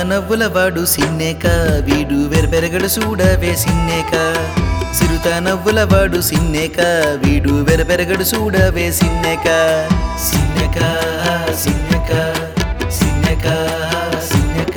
నవ్వులవాడు సిన్నేక వీడు వెరపెరగడు చూడవే సిన్నేక సిరుత నవ్వులవాడు సిన్నేక వీడు వెరపెరగడు చూడవే సిన్నేక సిన్నేక సిన్నేక సిన్నేక సిన్నేక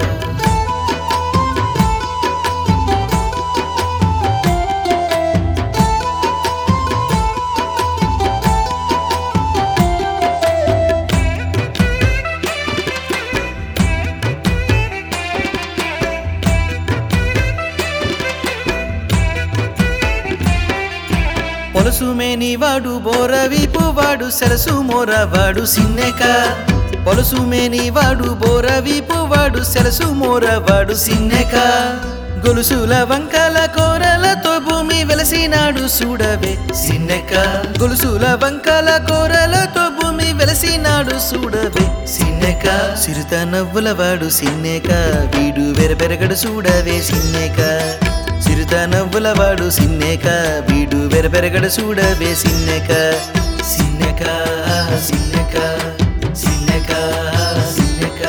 పొలసుమేని వాడు బోరవీపు వాడు సరసు మోరవాడు సిన్నేక పొలసుమేని వాడు బోరవీపు వాడు సరసు మోరవాడు సిన్నేక గొలుసుల వంకల కోరలతో భూమి వెలసినాడు చూడవే సిన్నేక గొలుసుల వంకల కోరలతో భూమి వెలసినాడు చూడవే సిన్నేక సిరుత నవ్వులవాడు సిన్నేక వీడు వెరపెరగడు చూడవే సిన్నేక సిరుత నవ్వులవాడు సిన్నేక వీడు వెరపెరగడు చూడవే సిన్నేక సిన్నేక సిన్నేక సిన్నేక సిన్నేక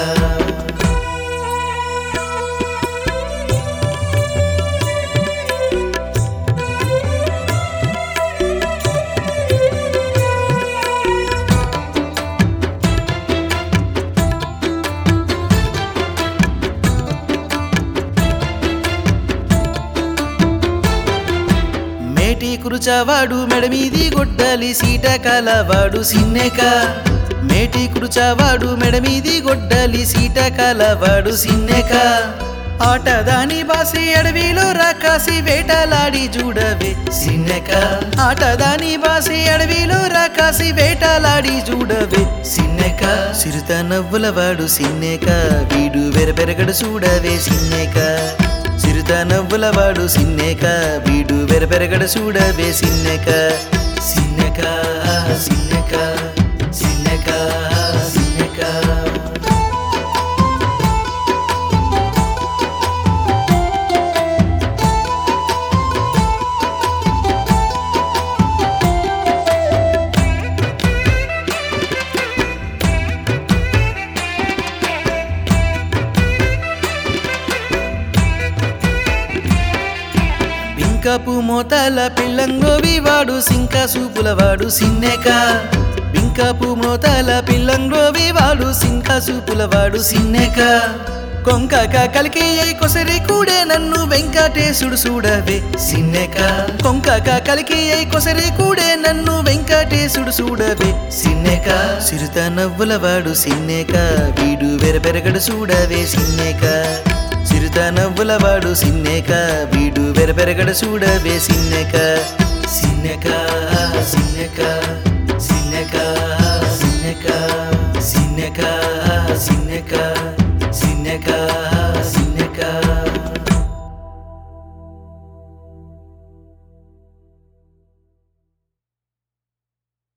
మేటి కురుచవాడు మెడమీది గొడ్డలి సీట కలవాడు సిన్నేక మేటి కురుచవాడు మెడమీది గొడ్డలి సీట కలవాడు సిన్నేక ఆటదాని బాసి అడవిలో రాకాసి వేటలాడి చూడవే సిన్నేక ఆటదాని బాసి అడవిలో రాకాసి వేటలాడి చూడవే సిన్నేక సిరుత నవ్వులవాడు సిన్నేక వీడు వెరపెరగడు చూడవే సిన్నేక సిరుత నవ్వులవాడు సిన్నేక వీడు వెరపెరగడు చూడవే సిన్నేక సిన్నేక సిన్నేక సిన్నేక సిన్నేక బింకపు మోతల పిల్లంగోవి వాడు సింక సూపులవాడు సిన్నేక బింకపు మోతల పిల్లంగోవి వాడు సింక సూపులవాడు సిన్నేక కొంకక కలికి కొసరి కూడే నన్ను వెంకటేశుడు చూడవే సిన్నేక కొంకక కలికి కొసరి కూడే నన్ను వెంకటేశుడు చూడవే సిన్నేక సిరుత నవ్వులవాడు సిన్నేక వీడు వెరపెరగడు చూడవే సిన్నేక సిరుత నవ్వులవాడు సిన్నేక వీడు వెరపెరగడు చూడవే సిన్నేక సిన్నేక సిన్నేక సిన్నేక సిన్నేక సిన్నేక సిన్నేక సిన్నేక సిన్నేక